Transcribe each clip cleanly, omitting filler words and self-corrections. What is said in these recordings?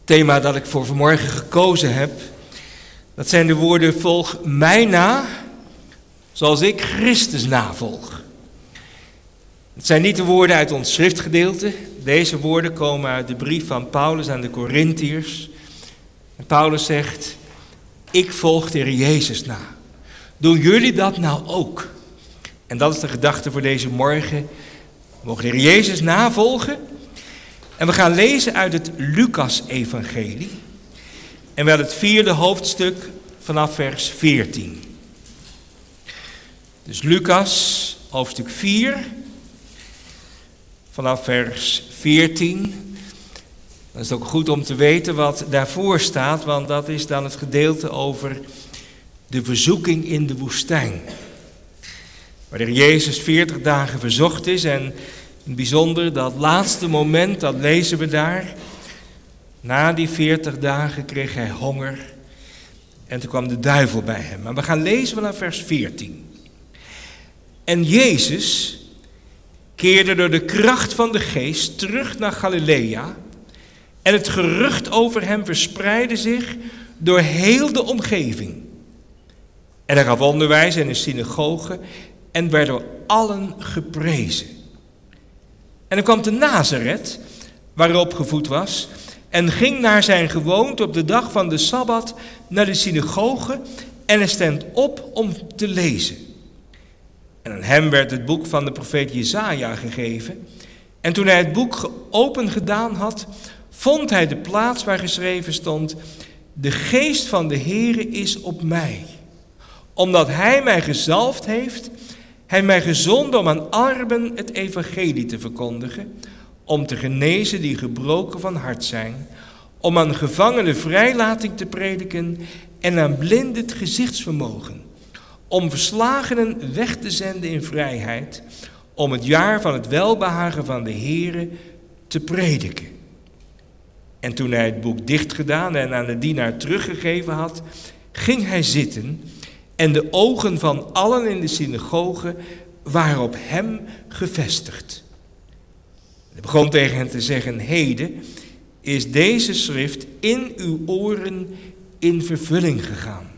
thema dat ik voor vanmorgen gekozen heb, dat zijn de woorden: volg mij na, zoals ik Christus navolg. Het zijn niet de woorden uit ons schriftgedeelte. Deze woorden komen uit de brief van Paulus aan de Korintiërs. En Paulus zegt: ik volg de Heer Jezus na. Doen jullie dat nou ook? En dat is de gedachte voor deze morgen. We mogen de Heer Jezus navolgen. En we gaan lezen uit het Lucas-evangelie. En wel het 4e hoofdstuk vanaf vers 14. Dus Lucas, hoofdstuk 4, vanaf vers 14. Dat is ook goed om te weten wat daarvoor staat, want dat is dan het gedeelte over de verzoeking in de woestijn. Waar de Heer Jezus 40 dagen verzocht is en in het bijzonder dat laatste moment, dat lezen we daar. Na die 40 dagen kreeg hij honger en toen kwam de duivel bij hem. Maar we gaan lezen vanaf vers 14. En Jezus keerde door de kracht van de geest terug naar Galilea en het gerucht over hem verspreidde zich door heel de omgeving. En hij gaf onderwijs in de synagoge en werd door allen geprezen. En hij kwam te Nazareth, waar hij opgevoed was, en ging naar zijn gewoonte op de dag van de Sabbat naar de synagoge en hij stond op om te lezen. En aan hem werd het boek van de profeet Jesaja gegeven. En toen hij het boek open gedaan had, vond hij de plaats waar geschreven stond: de geest van de Heere is op mij, omdat hij mij gezalfd heeft. Hij mij gezonden om aan armen het evangelie te verkondigen, om te genezen die gebroken van hart zijn, om aan gevangenen vrijlating te prediken en aan blinden het gezichtsvermogen, om verslagenen weg te zenden in vrijheid, om het jaar van het welbehagen van de Heere te prediken. En toen hij het boek dichtgedaan en aan de dienaar teruggegeven had, ging hij zitten en de ogen van allen in de synagoge waren op hem gevestigd. Hij begon tegen hen te zeggen: heden is deze schrift in uw oren in vervulling gegaan.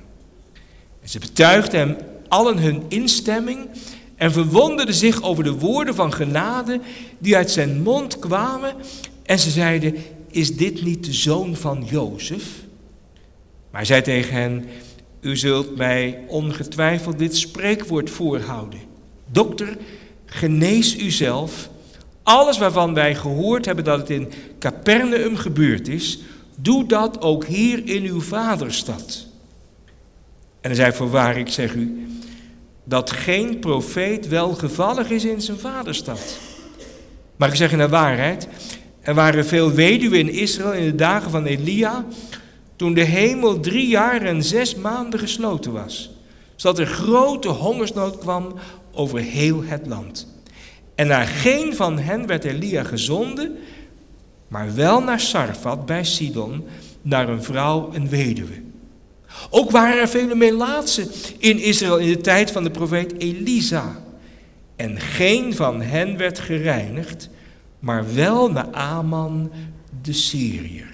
En ze betuigden hem allen hun instemming en verwonderden zich over de woorden van genade die uit zijn mond kwamen. En ze zeiden: is dit niet de zoon van Jozef? Maar hij zei tegen hen: u zult mij ongetwijfeld dit spreekwoord voorhouden: dokter, genees uzelf. Alles waarvan wij gehoord hebben dat het in Capernaum gebeurd is, doe dat ook hier in uw vaderstad. En hij zei: voorwaar, ik zeg u, dat geen profeet welgevallig is in zijn vaderstad. Maar ik zeg in de waarheid, er waren veel weduwen in Israël in de dagen van Elia, toen de hemel 3 jaar en 6 maanden gesloten was, zodat er grote hongersnood kwam over heel het land. En naar geen van hen werd Elia gezonden, maar wel naar Sarfat bij Sidon, naar een vrouw, een weduwe. Ook waren er vele melaatsen in Israël in de tijd van de profeet Elisa. En geen van hen werd gereinigd, maar wel Naaman de Syriër.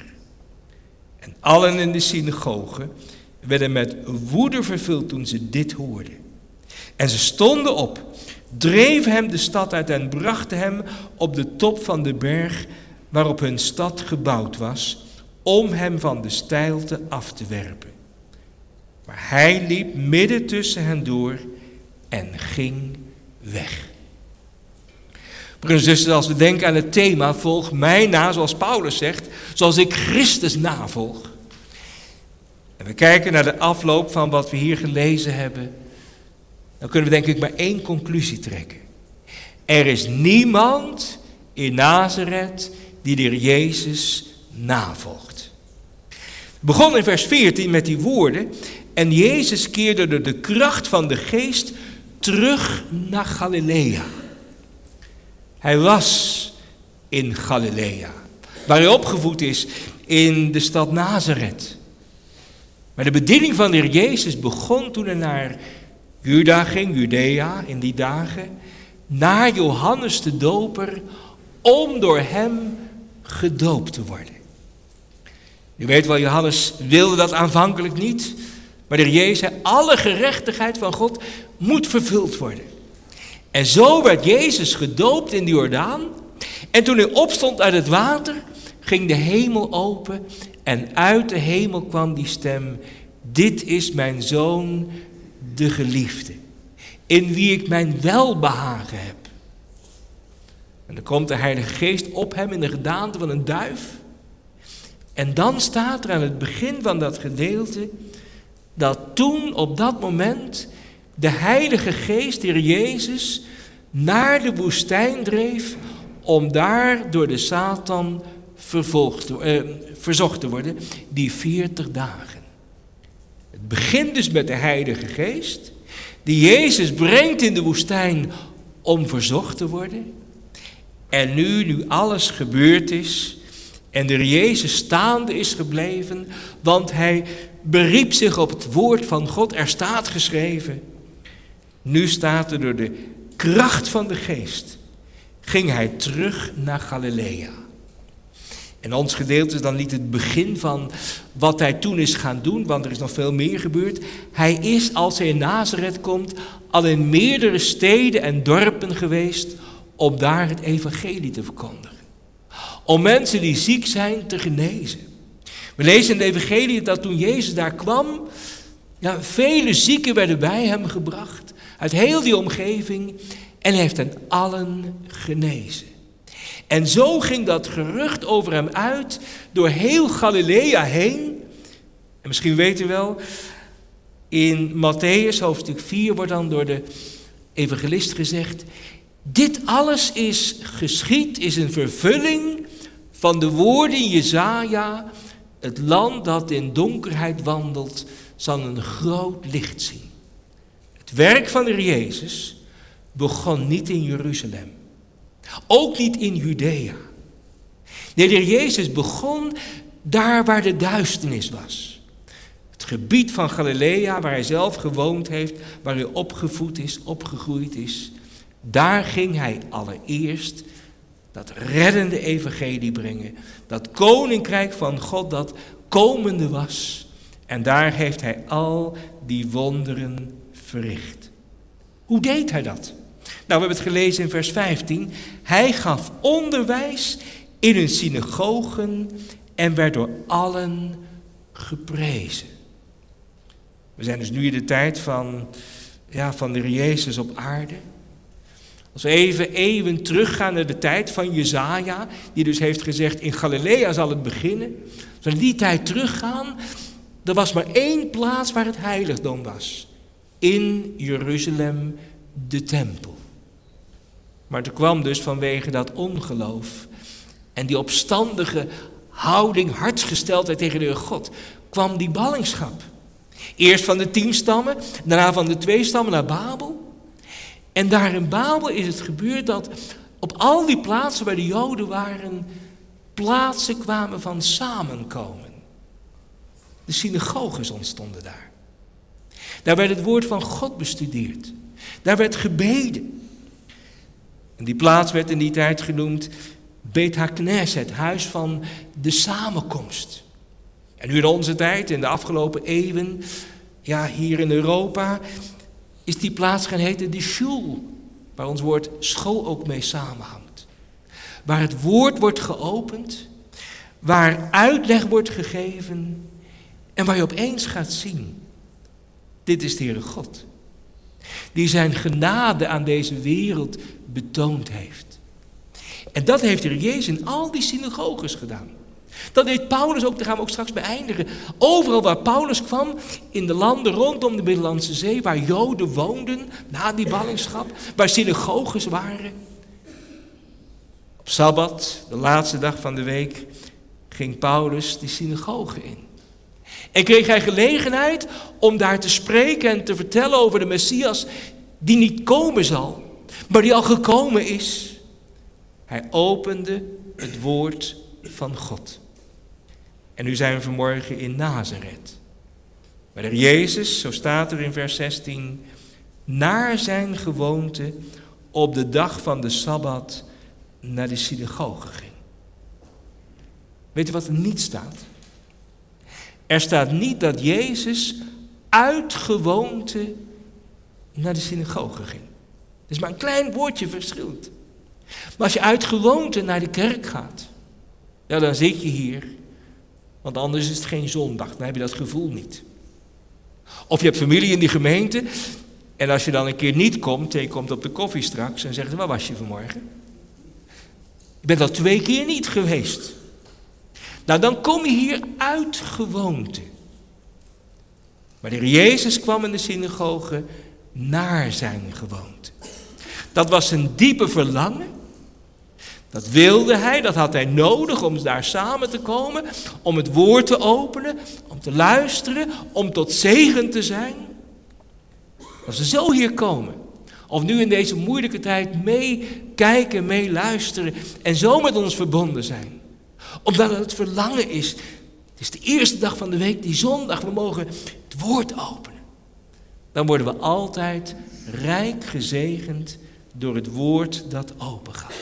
En allen in de synagoge werden met woede vervuld toen ze dit hoorden. En ze stonden op, dreven hem de stad uit en brachten hem op de top van de berg waarop hun stad gebouwd was, om hem van de steilte af te werpen. Maar hij liep midden tussen hen door en ging weg. Broeders en zusters, als we denken aan het thema volg mij na, zoals Paulus zegt, zoals ik Christus navolg. En we kijken naar de afloop van wat we hier gelezen hebben, dan kunnen we denk ik maar 1 conclusie trekken. Er is niemand in Nazareth die de Heer Jezus navolgt. Het begon in vers 14 met die woorden: en Jezus keerde door de kracht van de geest terug naar Galilea. Hij was in Galilea, waar hij opgevoed is in de stad Nazareth. Maar de bediening van de Heer Jezus begon toen hij naar Juda ging, Judea in die dagen, naar Johannes de Doper, om door hem gedoopt te worden. U weet wel, Johannes wilde dat aanvankelijk niet. Maar de Heer Jezus zei, alle gerechtigheid van God moet vervuld worden. En zo werd Jezus gedoopt in de Jordaan. En toen hij opstond uit het water, ging de hemel open. En uit de hemel kwam die stem, dit is mijn Zoon, de geliefde, in wie ik mijn welbehagen heb. En dan komt de Heilige Geest op hem in de gedaante van een duif. En dan staat er aan het begin van dat gedeelte, dat toen op dat moment de Heilige Geest, de Heer Jezus, naar de woestijn dreef om daar door de Satan verzocht te worden, die 40 dagen. Het begint dus met de Heilige Geest, die Jezus brengt in de woestijn om verzocht te worden. En nu alles gebeurd is en de Heer Jezus staande is gebleven, want hij beriep zich op het woord van God, er staat geschreven. Nu staat er door de kracht van de Geest, ging hij terug naar Galilea. En ons gedeelte is dan niet het begin van wat hij toen is gaan doen, want er is nog veel meer gebeurd. Hij is, als hij in Nazareth komt, al in meerdere steden en dorpen geweest om daar het evangelie te verkondigen. Om mensen die ziek zijn te genezen. We lezen in het evangelie dat toen Jezus daar kwam, vele zieken werden bij hem gebracht, uit heel die omgeving, en hij heeft hen allen genezen. En zo ging dat gerucht over hem uit, door heel Galilea heen. En misschien weet u wel, in Mattheüs hoofdstuk 4 wordt dan door de evangelist gezegd, dit alles is geschied, is een vervulling van de woorden Jesaja, het land dat in donkerheid wandelt, zal een groot licht zien. Het werk van de Heer Jezus begon niet in Jeruzalem. Ook niet in Judea. Nee, de Heer Jezus begon daar waar de duisternis was. Het gebied van Galilea, waar hij zelf gewoond heeft, waar hij opgevoed is, opgegroeid is. Daar ging hij allereerst dat reddende evangelie brengen. Dat koninkrijk van God dat komende was. En daar heeft hij al die wonderen verricht. Hoe deed hij dat? Nou, we hebben het gelezen in vers 15. Hij gaf onderwijs in hun synagogen en werd door allen geprezen. We zijn dus nu in de tijd van de Heer Jezus op aarde. Als we even eeuwen teruggaan naar de tijd van Jesaja, die dus heeft gezegd, in Galilea zal het beginnen. Als we naar die tijd teruggaan, er was maar één plaats waar het heiligdom was. In Jeruzalem, de tempel. Maar er kwam dus vanwege dat ongeloof en die opstandige houding, hartsgesteldheid tegen de Heer God, kwam die ballingschap. Eerst van de 10 stammen, daarna van de 2 stammen naar Babel. En daar in Babel is het gebeurd dat op al die plaatsen waar de Joden waren, plaatsen kwamen van samenkomen. De synagoges ontstonden daar. Daar werd het woord van God bestudeerd. Daar werd gebeden. En die plaats werd in die tijd genoemd Beit HaKnesset, het huis van de samenkomst. En nu in onze tijd, in de afgelopen eeuwen, hier in Europa, is die plaats gaan heten de shul, waar ons woord school ook mee samenhangt. Waar het woord wordt geopend, waar uitleg wordt gegeven en waar je opeens gaat zien, dit is de Heere God, die zijn genade aan deze wereld betoond heeft. En dat heeft de Heer Jezus in al die synagoges gedaan. Dat deed Paulus ook, daar gaan we ook straks bij eindigen. Overal waar Paulus kwam, in de landen rondom de Middellandse Zee, waar Joden woonden, na die ballingschap, waar synagoges waren. Op Sabbat, de laatste dag van de week, ging Paulus die synagoge in. En kreeg hij gelegenheid om daar te spreken en te vertellen over de Messias die niet komen zal, maar die al gekomen is. Hij opende het woord van God. En nu zijn we vanmorgen in Nazareth. Waar de Jezus, zo staat er in vers 16, naar zijn gewoonte op de dag van de Sabbat naar de synagoge ging. Weet u wat er niet staat? Er staat niet dat Jezus uit gewoonte naar de synagoge ging. Het is maar een klein woordje verschillend. Maar als je uit gewoonte naar de kerk gaat, ja, dan zit je hier. Want anders is het geen zondag, dan heb je dat gevoel niet. Of je hebt familie in die gemeente en als je dan een keer niet komt en je komt op de koffie straks en zegt, waar was je vanmorgen? Je bent al 2 keer niet geweest. Nou, dan kom je hier uit gewoonte. Maar de Heer Jezus kwam in de synagoge naar zijn gewoonte. Dat was een diepe verlangen. Dat wilde hij, dat had hij nodig om daar samen te komen, om het woord te openen, om te luisteren, om tot zegen te zijn. Als we zo hier komen, of nu in deze moeilijke tijd meekijken, meeluisteren en zo met ons verbonden zijn. Omdat het verlangen is, het is de eerste dag van de week, die zondag, we mogen het woord openen. Dan worden we altijd rijk gezegend door het woord dat open gaat.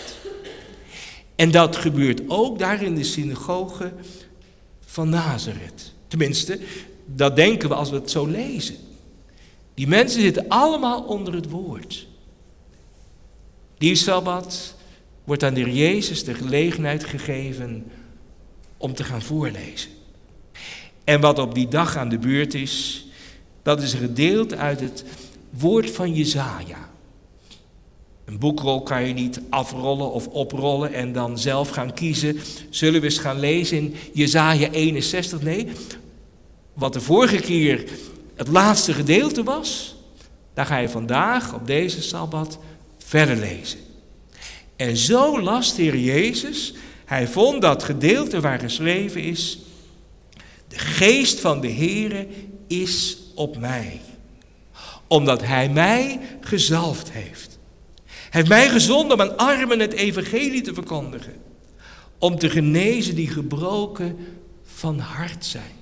En dat gebeurt ook daar in de synagoge van Nazareth. Tenminste, dat denken we als we het zo lezen. Die mensen zitten allemaal onder het woord. Die Sabbat wordt aan de Heer Jezus de gelegenheid gegeven om te gaan voorlezen. En wat op die dag aan de beurt is, dat is een gedeelte uit het woord van Jesaja. Een boekrol kan je niet afrollen of oprollen en dan zelf gaan kiezen. Zullen we eens gaan lezen in Jesaja 61? Nee, wat de vorige keer het laatste gedeelte was, daar ga je vandaag op deze Sabbat verder lezen. En zo las de Heer Jezus, hij vond dat gedeelte waar geschreven is, de geest van de Heere is op mij, omdat hij mij gezalfd heeft. Hij heeft mij gezonden om aan armen het evangelie te verkondigen, om te genezen die gebroken van hart zijn.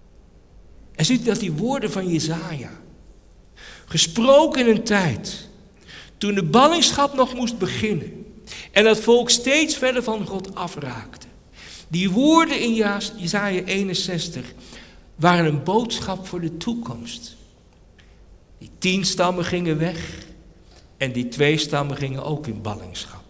En ziet dat die woorden van Jesaja, gesproken in een tijd toen de ballingschap nog moest beginnen en het volk steeds verder van God afraakte. Die woorden in Jesaja 61 waren een boodschap voor de toekomst. Die 10 stammen gingen weg en die 2 stammen gingen ook in ballingschap.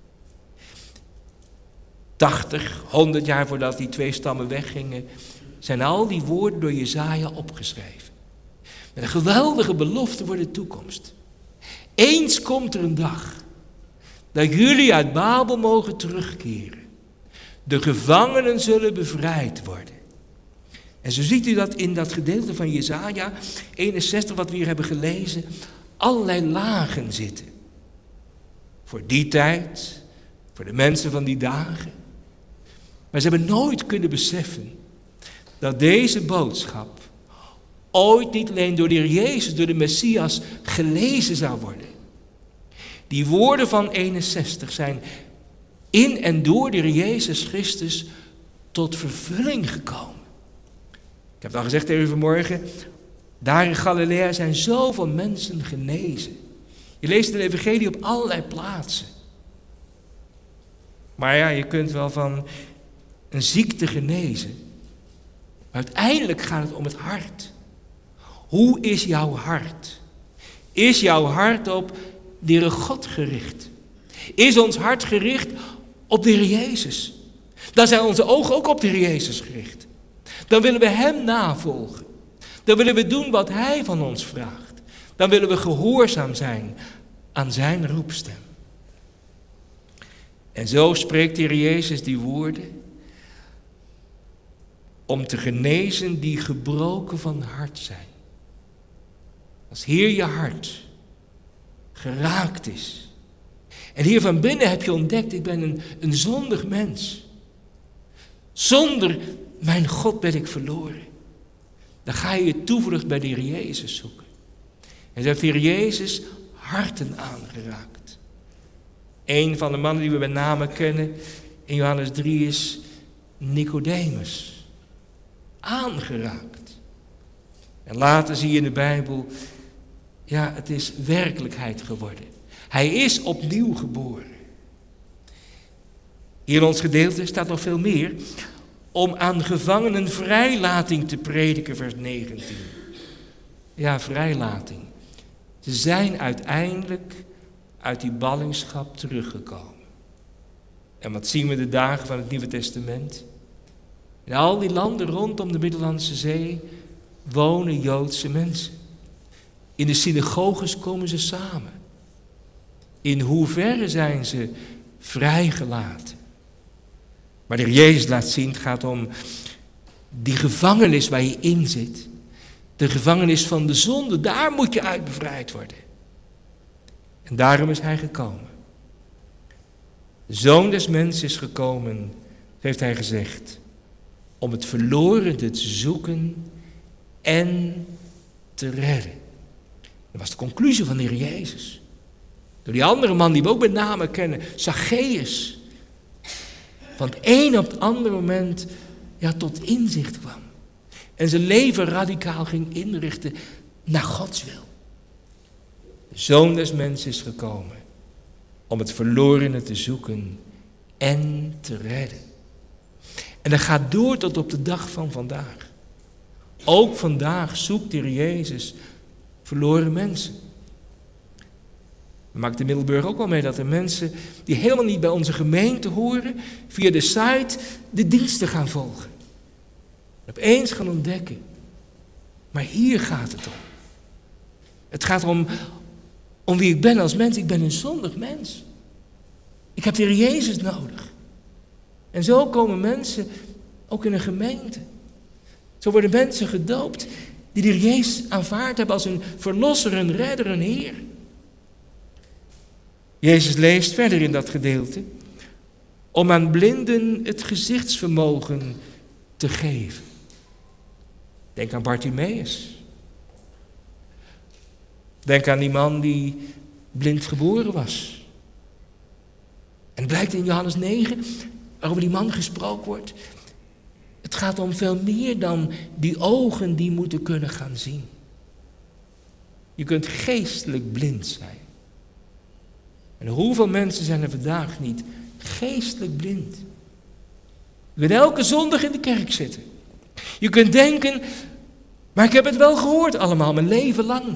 80, 100 jaar voordat die 2 stammen weggingen, zijn al die woorden door Jesaja opgeschreven. Met een geweldige belofte voor de toekomst. Eens komt er een dag dat jullie uit Babel mogen terugkeren. De gevangenen zullen bevrijd worden. En zo ziet u dat in dat gedeelte van Jesaja 61 wat we hier hebben gelezen, allerlei lagen zitten. Voor die tijd, voor de mensen van die dagen. Maar ze hebben nooit kunnen beseffen dat deze boodschap ooit niet alleen door de Heer Jezus, door de Messias gelezen zou worden. Die woorden van 61 zijn in en door de Heer Jezus Christus tot vervulling gekomen. Ik heb het al gezegd tegen u vanmorgen, daar in Galilea zijn zoveel mensen genezen. Je leest de evangelie op allerlei plaatsen. Maar ja, je kunt wel van een ziekte genezen. Maar uiteindelijk gaat het om het hart. Hoe is jouw hart? Is jouw hart op de Heere God gericht? Is ons hart gericht op de Heer Jezus? Dan zijn onze ogen ook op de Heer Jezus gericht. Dan willen we Hem navolgen. Dan willen we doen wat Hij van ons vraagt. Dan willen we gehoorzaam zijn aan zijn roepstem. En zo spreekt de Heer Jezus die woorden om te genezen die gebroken van hart zijn. Als hier je hart geraakt is. En hier van binnen heb je ontdekt, ik ben een zondig mens. Zonder mijn God ben ik verloren. Dan ga je je toevlucht bij de Heer Jezus zoeken. En zo heeft de Heer Jezus harten aangeraakt. Een van de mannen die we bij name kennen in Johannes 3 is Nicodemus. Aangeraakt. En later zie je in de Bijbel, ja, het is werkelijkheid geworden. Hij is opnieuw geboren. Hier in ons gedeelte staat nog veel meer om aan gevangenen vrijlating te prediken, vers 19. Ja, vrijlating. Ze zijn uiteindelijk uit die ballingschap teruggekomen. En wat zien we de dagen van het Nieuwe Testament? In al die landen rondom de Middellandse Zee wonen Joodse mensen. In de synagoges komen ze samen. In hoeverre zijn ze vrijgelaten? Maar de Heer Jezus laat zien, het gaat om die gevangenis waar je in zit. De gevangenis van de zonde, daar moet je uit bevrijd worden. En daarom is hij gekomen. De Zoon des Mensen is gekomen, heeft hij gezegd, om het verlorene te zoeken en te redden. Dat was de conclusie van de Heer Jezus. Door die andere man die we ook met name kennen, Zacchaeus. Van het een op het andere moment tot inzicht kwam. En zijn leven radicaal ging inrichten naar Gods wil. De Zoon des Mensen is gekomen om het verlorene te zoeken en te redden. En dat gaat door tot op de dag van vandaag. Ook vandaag zoekt de Heer Jezus verloren mensen. We maken in Middelburg ook wel mee dat er mensen die helemaal niet bij onze gemeente horen, via de site de diensten gaan volgen. En opeens gaan ontdekken. Maar hier gaat het om. Het gaat om wie ik ben als mens. Ik ben een zondig mens. Ik heb de Heer Jezus nodig. En zo komen mensen ook in een gemeente. Zo worden mensen gedoopt die de Heer Jezus aanvaard hebben als een verlosser, een redder, een Heer. Jezus leest verder in dat gedeelte. Om aan blinden het gezichtsvermogen te geven. Denk aan Bartimaeus. Denk aan die man die blind geboren was. En het blijkt in Johannes 9, waarover die man gesproken wordt. Het gaat om veel meer dan die ogen die moeten kunnen gaan zien. Je kunt geestelijk blind zijn. En hoeveel mensen zijn er vandaag niet geestelijk blind? Je kunt elke zondag in de kerk zitten. Je kunt denken, maar ik heb het wel gehoord allemaal, mijn leven lang.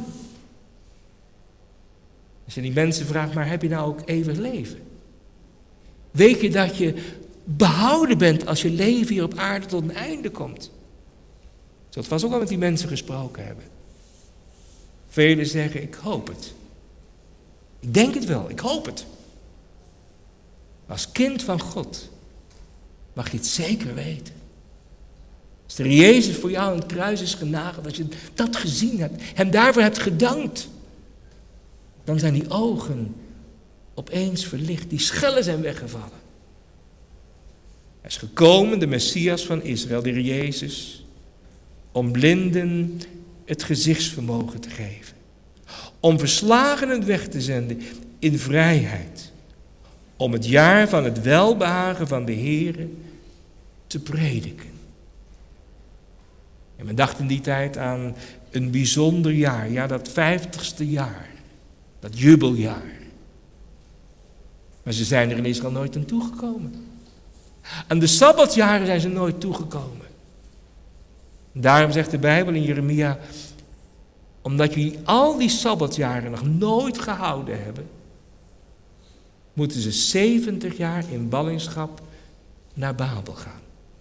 Als je die mensen vraagt, maar heb je nou ook eeuwig leven? Weet je dat je behouden bent als je leven hier op aarde tot een einde komt? Dat was ook al met die mensen gesproken hebben. Velen zeggen, ik hoop het. Ik denk het wel, ik hoop het. Als kind van God mag je het zeker weten. Als de Heer Jezus voor jou aan het kruis is genageld, als je dat gezien hebt, hem daarvoor hebt gedankt, dan zijn die ogen opeens verlicht, die schellen zijn weggevallen. Hij is gekomen, de Messias van Israël, de Heer Jezus, om blinden het gezichtsvermogen te geven. Om verslagenen weg te zenden in vrijheid. Om het jaar van het welbehagen van de Heere te prediken. En men dacht in die tijd aan een bijzonder jaar. Ja, dat 50ste jaar. Dat jubeljaar. Maar ze zijn er in Israël nooit aan toegekomen. Aan de Sabbatjaren zijn ze nooit toegekomen. Daarom zegt de Bijbel in Jeremia, omdat jullie al die Sabbatjaren nog nooit gehouden hebben, moeten ze 70 jaar in ballingschap naar Babel gaan.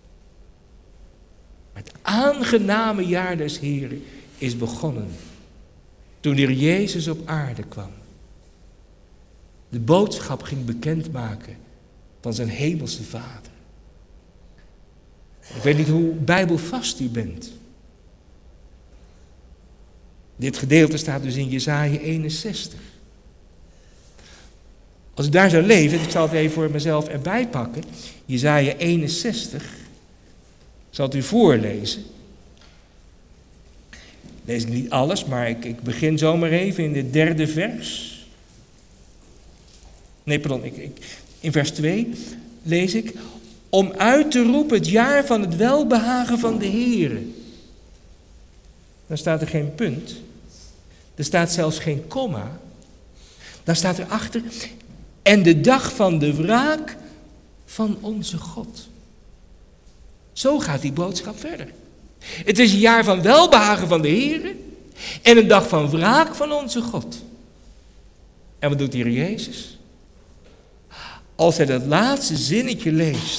Het aangename jaar des Heren is begonnen toen de Heer Jezus op aarde kwam. De boodschap ging bekendmaken van zijn hemelse Vader. Ik weet niet hoe bijbelvast u bent. Dit gedeelte staat dus in Jesaja 61. Als ik daar zou lezen, ik zal het even voor mezelf erbij pakken. Jesaja 61. Ik zal het u voorlezen. Lees ik niet alles, maar ik begin zomaar even in de 3e vers. Nee, pardon, in vers 2 lees ik. Om uit te roepen het jaar van het welbehagen van de Heere. Dan staat er geen punt. Er staat zelfs geen komma. Dan staat er achter. En de dag van de wraak van onze God. Zo gaat die boodschap verder. Het is een jaar van welbehagen van de Heer en een dag van wraak van onze God. En wat doet de Heer Jezus? Als hij dat laatste zinnetje leest,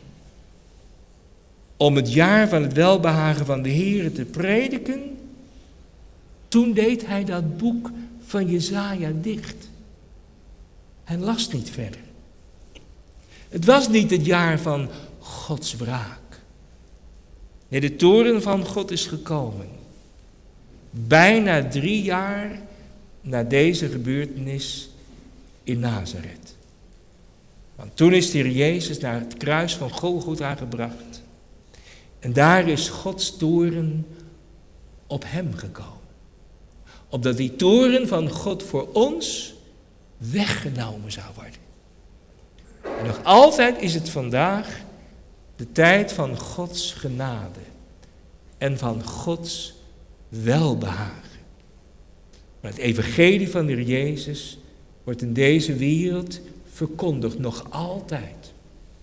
om het jaar van het welbehagen van de Heer te prediken, toen deed hij dat boek van Jesaja dicht. Hij las niet verder. Het was niet het jaar van Gods wraak. Nee, de toorn van God is gekomen. Bijna 3 jaar na deze gebeurtenis in Nazareth. Want toen is de Heer Jezus naar het kruis van Golgotha gebracht. En daar is Gods toorn op hem gekomen. Opdat die toorn van God voor ons weggenomen zou worden. En nog altijd is het vandaag de tijd van Gods genade en van Gods welbehagen. Maar het evangelie van de Heer Jezus wordt in deze wereld verkondigd, nog altijd.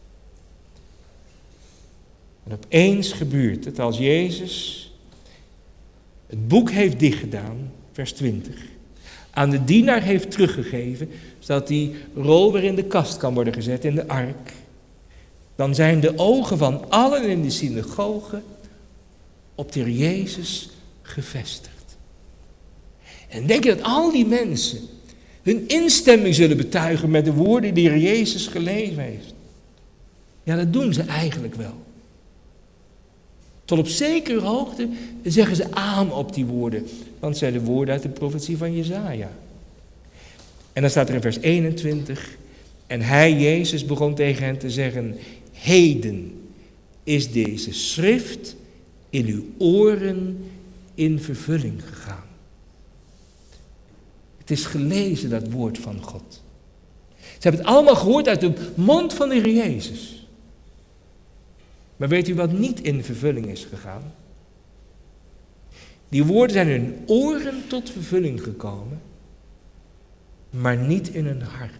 En opeens gebeurt het als Jezus het boek heeft dichtgedaan, vers 20, aan de dienaar heeft teruggegeven, zodat die rol weer in de kast kan worden gezet in de ark. Dan zijn de ogen van allen in de synagoge op de Heer Jezus gevestigd. En denk je dat al die mensen hun instemming zullen betuigen met de woorden die de Heer Jezus gelezen heeft? Ja, dat doen ze eigenlijk wel. Tot op zekere hoogte zeggen ze aan op die woorden, want het zijn de woorden uit de profetie van Jesaja. En dan staat er in vers 21, en hij, Jezus, begon tegen hen te zeggen, heden is deze schrift in uw oren in vervulling gegaan. Het is gelezen, dat woord van God. Ze hebben het allemaal gehoord uit de mond van de Heer Jezus. Maar weet u wat niet in vervulling is gegaan? Die woorden zijn in hun oren tot vervulling gekomen, maar niet in hun hart.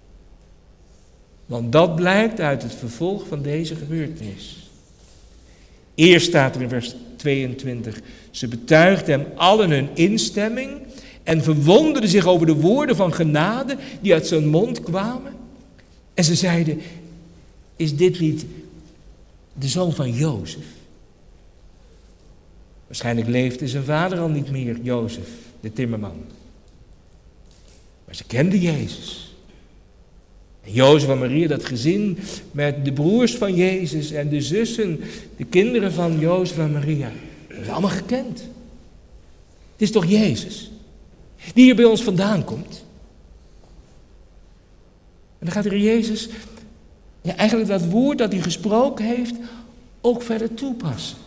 Want dat blijkt uit het vervolg van deze gebeurtenis. Eerst staat er in vers 22, ze betuigden hem allen hun instemming en verwonderden zich over de woorden van genade die uit zijn mond kwamen. En ze zeiden, is dit niet de zoon van Jozef? Waarschijnlijk leefde zijn vader al niet meer, Jozef, de timmerman. Maar ze kenden Jezus. En Jozef en Maria, dat gezin met de broers van Jezus en de zussen, de kinderen van Jozef en Maria. Dat hebben ze allemaal gekend. Het is toch Jezus, die hier bij ons vandaan komt. En dan gaat de Heer Jezus eigenlijk dat woord dat hij gesproken heeft ook verder toepassen.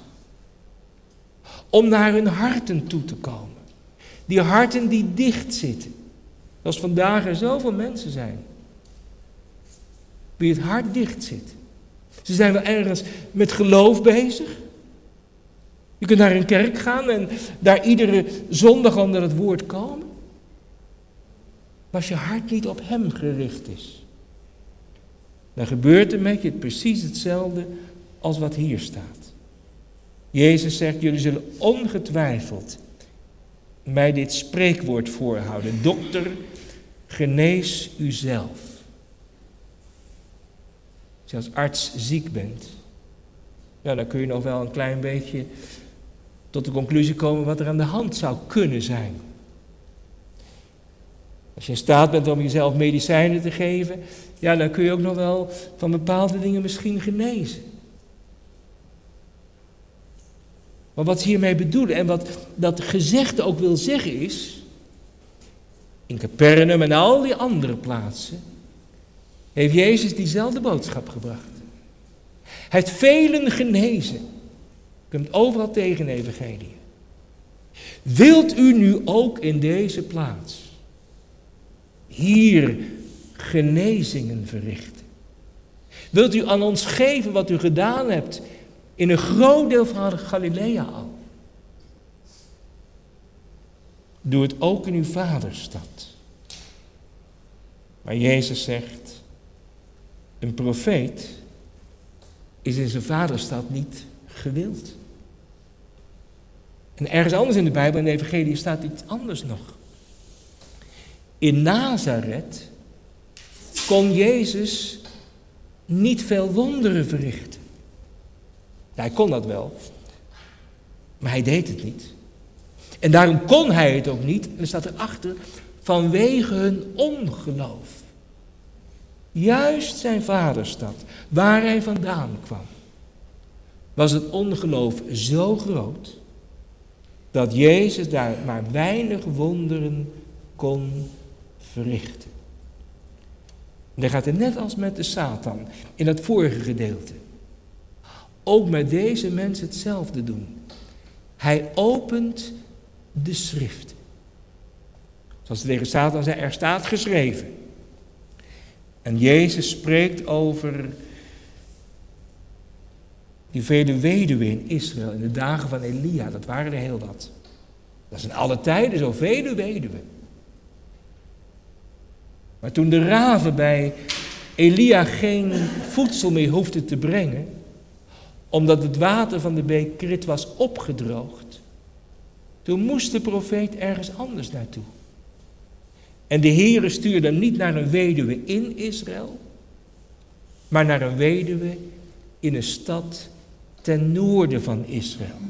Om naar hun harten toe te komen. Die harten die dicht zitten. Zoals vandaag er zoveel mensen zijn. Wie het hart dicht zit. Ze zijn wel ergens met geloof bezig. Je kunt naar een kerk gaan en daar iedere zondag onder het woord komen. Maar als je hart niet op hem gericht is, dan gebeurt er met je precies hetzelfde als wat hier staat. Jezus zegt, jullie zullen ongetwijfeld mij dit spreekwoord voorhouden. Dokter, genees uzelf. Als je als arts ziek bent, ja, dan kun je nog wel een klein beetje tot de conclusie komen wat er aan de hand zou kunnen zijn. Als je in staat bent om jezelf medicijnen te geven, ja, dan kun je ook nog wel van bepaalde dingen misschien genezen. Maar wat ze hiermee bedoelen en wat dat gezegde ook wil zeggen is, in Capernaum en al die andere plaatsen, heeft Jezus diezelfde boodschap gebracht. Hij heeft velen genezen. Je kunt het overal tegen in de evangelie. Wilt u nu ook in deze plaats hier genezingen verrichten? Wilt u aan ons geven wat u gedaan hebt in een groot deel van Galilea al? Doe het ook in uw vaderstad. Maar Jezus zegt, een profeet is in zijn vaderstad niet gewild. En ergens anders in de Bijbel, in de Evangelie, staat iets anders nog. In Nazareth kon Jezus niet veel wonderen verrichten. Hij kon dat wel, maar hij deed het niet. En daarom kon hij het ook niet, en er staat erachter, vanwege hun ongeloof. Juist zijn vaderstad, waar hij vandaan kwam, was het ongeloof zo groot, dat Jezus daar maar weinig wonderen kon verrichten. En dan gaat het net als met de Satan in het vorige gedeelte. Ook met deze mensen hetzelfde doen. Hij opent de schrift. Zoals tegen Satan zei, er staat geschreven. En Jezus spreekt over die vele weduwen in Israël in de dagen van Elia. Dat waren er heel wat. Dat zijn alle tijden zo vele weduwen. Maar toen de raven bij Elia geen voedsel meer hoefden te brengen, omdat het water van de beek Krit was opgedroogd, toen moest de profeet ergens anders naartoe. En de Heere stuurde hem niet naar een weduwe in Israël, maar naar een weduwe in een stad ten noorden van Israël.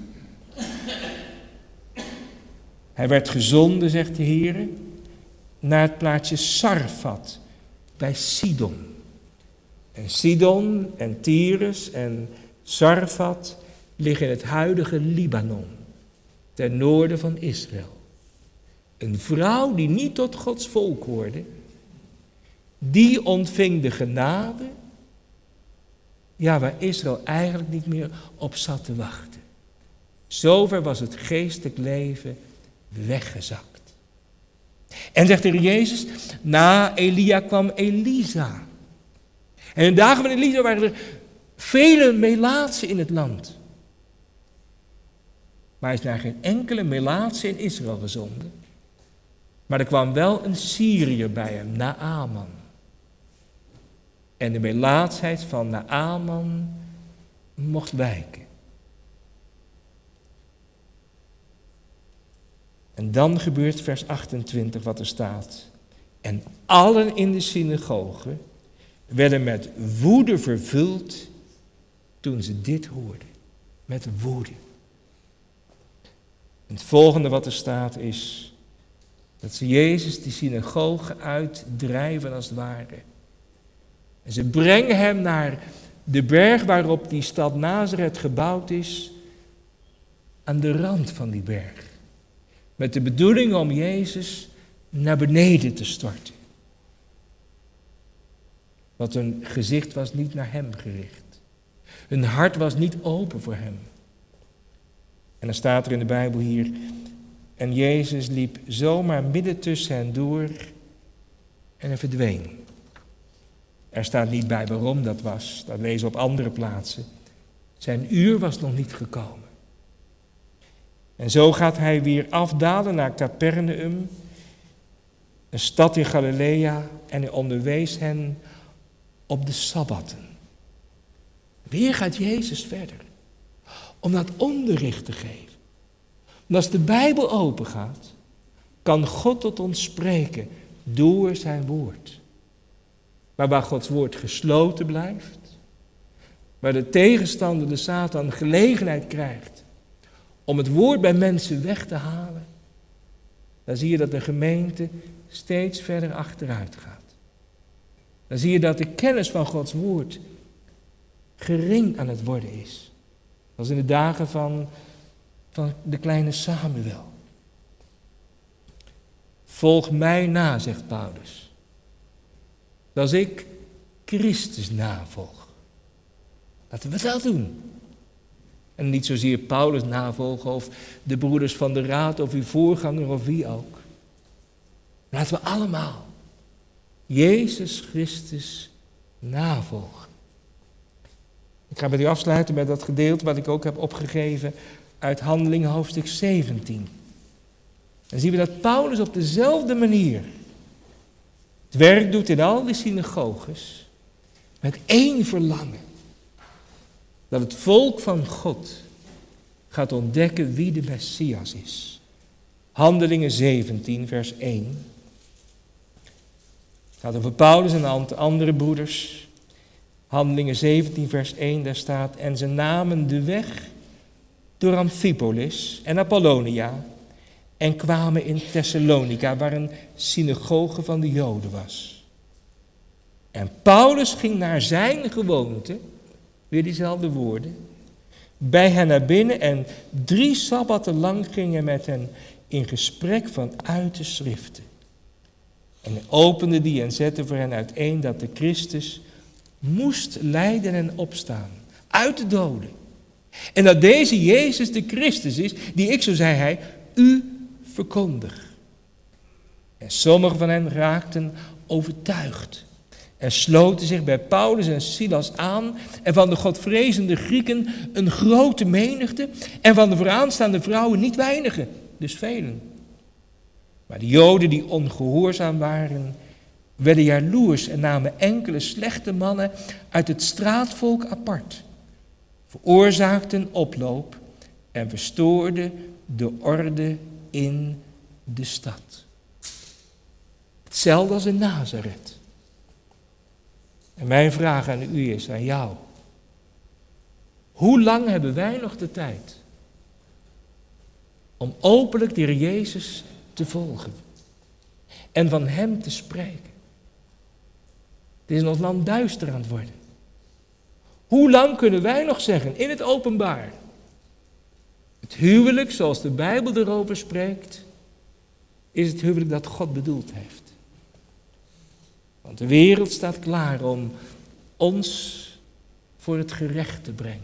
Hij werd gezonden, zegt de Heere, naar het plaatsje Sarfat bij Sidon. En Sidon en Tyrus en Sarfat liggen in het huidige Libanon, ten noorden van Israël. Een vrouw die niet tot Gods volk hoorde, die ontving de genade, ja, waar Israël eigenlijk niet meer op zat te wachten. Zover was het geestelijk leven weggezakt. En zegt de Heer Jezus, na Elia kwam Elisa. En in de dagen van Elisa waren er vele melaatsen in het land. Maar hij is naar geen enkele melaatse in Israël gezonden. Maar er kwam wel een Syriër bij hem, Naaman. En de melaatsheid van Naaman mocht wijken. En dan gebeurt vers 28 wat er staat. En allen in de synagoge werden met woede vervuld toen ze dit hoorden. Met woede. En het volgende wat er staat is dat ze Jezus die synagoge uitdrijven als het ware. En ze brengen hem naar de berg waarop die stad Nazareth gebouwd is, aan de rand van die berg. Met de bedoeling om Jezus naar beneden te storten. Want hun gezicht was niet naar hem gericht. Hun hart was niet open voor hem. En dan staat er in de Bijbel hier, en Jezus liep zomaar midden tussen hen door en hij verdween. Er staat niet bij waarom dat was, dat lezen we op andere plaatsen. Zijn uur was nog niet gekomen. En zo gaat hij weer afdalen naar Capernaum, een stad in Galilea, en hij onderwees hen op de sabbatten. Weer gaat Jezus verder, om dat onderricht te geven. En als de Bijbel open gaat, kan God tot ons spreken door zijn woord. Maar waar Gods woord gesloten blijft, waar de tegenstander, de Satan, gelegenheid krijgt om het woord bij mensen weg te halen, dan zie je dat de gemeente steeds verder achteruit gaat. Dan zie je dat de kennis van Gods woord gering aan het worden is. Als in de dagen van de kleine Samuel. Volg mij na, zegt Paulus. Als ik Christus navolg. Laten we dat doen. En niet zozeer Paulus navolgen of de broeders van de raad of uw voorganger of wie ook. Laten we allemaal Jezus Christus navolgen. Ik ga met u afsluiten met dat gedeelte wat ik ook heb opgegeven uit Handelingen hoofdstuk 17. Dan zien we dat Paulus op dezelfde manier het werk doet in al die synagoges met één verlangen. Dat het volk van God gaat ontdekken wie de Messias is. Handelingen 17, vers 1. Het gaat over Paulus en een aantal andere broeders. Handelingen 17, vers 1, daar staat: en ze namen de weg door Amphipolis en Apollonia en kwamen in Thessalonica, waar een synagoge van de Joden was. En Paulus ging naar zijn gewoonte, weer diezelfde woorden, bij hen naar binnen en 3 sabbatten lang ging hij met hen in gesprek vanuit de schriften. En hij opende die en zette voor hen uiteen dat de Christus moest lijden en opstaan uit de doden. En dat deze Jezus de Christus is, die ik, zo zei hij, u verkondig. En sommigen van hen raakten overtuigd en sloten zich bij Paulus en Silas aan, en van de godvrezende Grieken een grote menigte, en van de vooraanstaande vrouwen niet weinigen, dus velen. Maar de Joden die ongehoorzaam waren, werden jaloers en namen enkele slechte mannen uit het straatvolk apart, veroorzaakten oploop en verstoorden de orde in de stad. Hetzelfde als in Nazareth. En mijn vraag aan u is, aan jou: hoe lang hebben wij nog de tijd om openlijk de Heer Jezus te volgen en van Hem te spreken? Het is in ons land duister aan het worden. Hoe lang kunnen wij nog zeggen, in het openbaar, het huwelijk zoals de Bijbel erover spreekt, is het huwelijk dat God bedoeld heeft? Want de wereld staat klaar om ons voor het gerecht te brengen.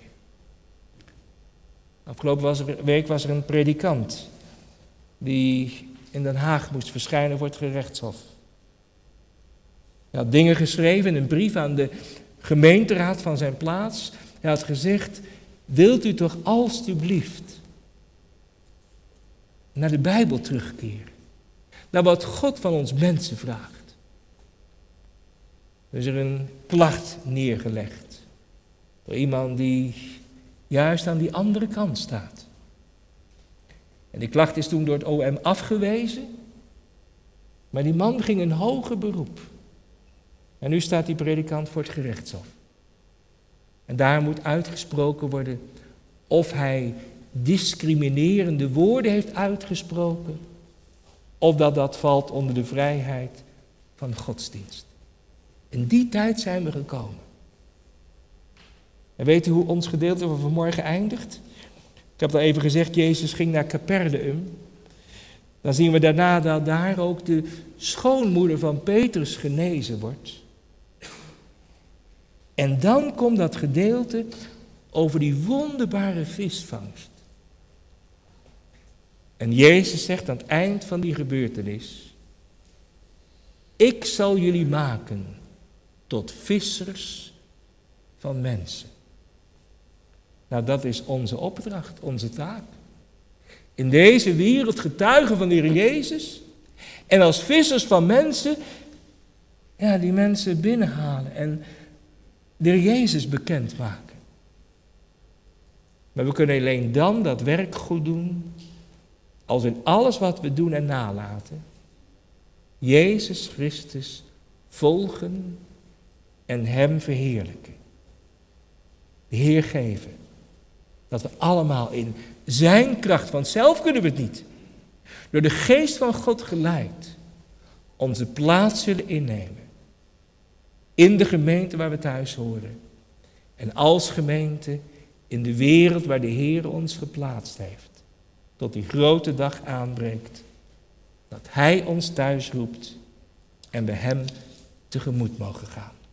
Afgelopen week was er een predikant die in Den Haag moest verschijnen voor het gerechtshof. Hij had dingen geschreven in een brief aan de gemeenteraad van zijn plaats. Hij had gezegd: wilt u toch alstublieft naar de Bijbel terugkeren? Naar wat God van ons mensen vraagt. Er is er een klacht neergelegd door iemand die juist aan die andere kant staat. En die klacht is toen door het OM afgewezen, maar die man ging een hoger beroep. En nu staat die predikant voor het gerechtshof. En daar moet uitgesproken worden of hij discriminerende woorden heeft uitgesproken, of dat valt onder de vrijheid van godsdienst. In die tijd zijn we gekomen. En weet u hoe ons gedeelte van vanmorgen eindigt? Ik heb al even gezegd, Jezus ging naar Capernaum. Dan zien we daarna dat daar ook de schoonmoeder van Petrus genezen wordt. En dan komt dat gedeelte over die wonderbare visvangst. En Jezus zegt aan het eind van die gebeurtenis: ik zal jullie maken tot vissers van mensen. Nou, dat is onze opdracht, onze taak. In deze wereld getuigen van de Heer Jezus. En als vissers van mensen, die mensen binnenhalen en de Heer Jezus bekendmaken. Maar we kunnen alleen dan dat werk goed doen, als in alles wat we doen en nalaten, Jezus Christus volgen en Hem verheerlijken. De Heer geven. Dat we allemaal in zijn kracht, want zelf kunnen we het niet, door de geest van God geleid, onze plaats zullen innemen. In de gemeente waar we thuis horen. En als gemeente in de wereld waar de Heer ons geplaatst heeft. Tot die grote dag aanbreekt. Dat Hij ons thuis roept en we Hem tegemoet mogen gaan.